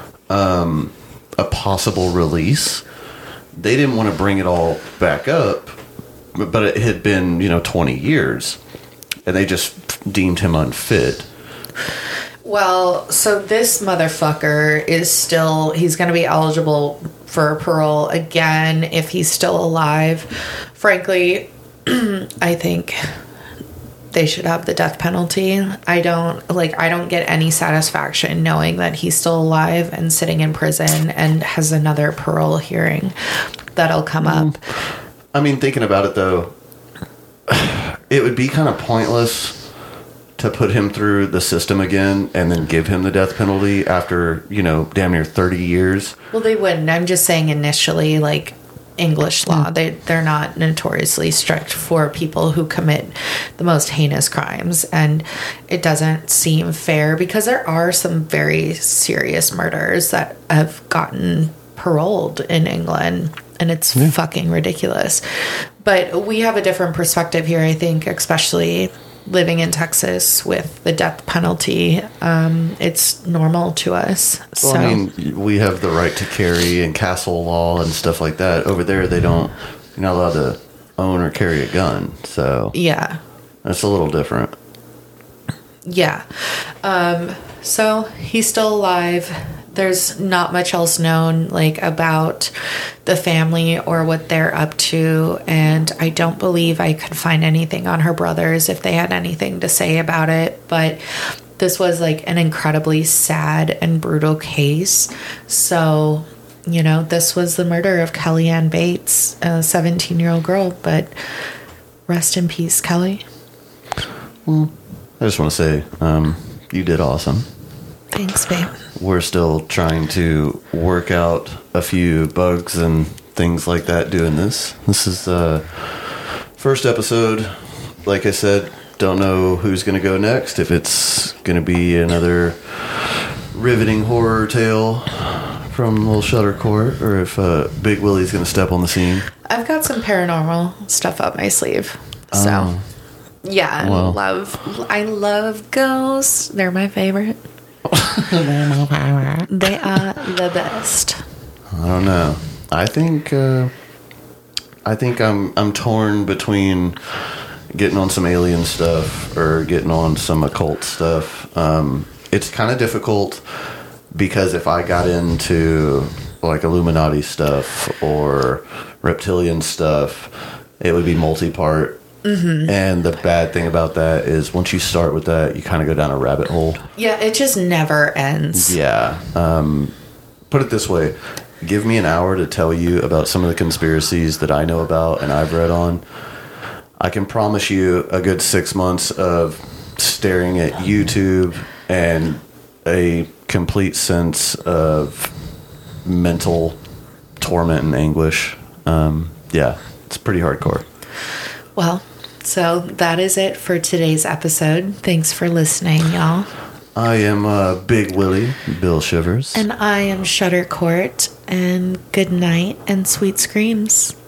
a possible release, they didn't want to bring it all back up, but it had been 20 years and they just deemed him unfit. Well, so this motherfucker he's going to be eligible for parole again if he's still alive. Frankly, I think they should have the death penalty. I don't get any satisfaction knowing that he's still alive and sitting in prison and has another parole hearing that'll come up. I mean, thinking about it though, it would be kind of pointless to put him through the system again and then give him the death penalty after, damn near 30 years. Well, they wouldn't. I'm just saying initially, English law, they're not notoriously strict for people who commit the most heinous crimes, and it doesn't seem fair because there are some very serious murders that have gotten paroled in England, and it's fucking ridiculous. But we have a different perspective here, I think, especially living in Texas with the death penalty. It's normal to us. Well, I mean, we have the right to carry and castle law and stuff like that. Over there, you're not allowed to own or carry a gun. So yeah, that's a little different. Yeah. So he's still alive. There's not much else known about the family or what they're up to, and I don't believe I could find anything on her brothers if they had anything to say about it. But this was an incredibly sad and brutal case. So this was the murder of Kellyanne Bates, a 17-year-old girl, but rest in peace, Kelly. Well, I just want to say, you did awesome. Thanks, babe. We're still trying to work out a few bugs and things like that doing this. This is the first episode. Like I said, don't know who's going to go next, if it's going to be another riveting horror tale from Little Shutter Court, or if Big Willie's going to step on the scene. I've got some paranormal stuff up my sleeve. So, yeah, well. I love ghosts. They're my favorite. They are the best. I don't know. I think I'm torn between getting on some alien stuff or getting on some occult stuff. It's kind of difficult because if I got into like Illuminati stuff or reptilian stuff, it would be multi-part. Mm-hmm. And the bad thing about that is once you start with that, you kind of go down a rabbit hole. Yeah, it just never ends. Yeah. Put it this way. Give me an hour to tell you about some of the conspiracies that I know about and I've read on. I can promise you a good 6 months of staring at YouTube and a complete sense of mental torment and anguish. Yeah, it's pretty hardcore. Well, so that is it for today's episode. Thanks for listening, y'all. I am Big Willie, Bill Shivers. And I am Shutter Court. And good night and sweet screams.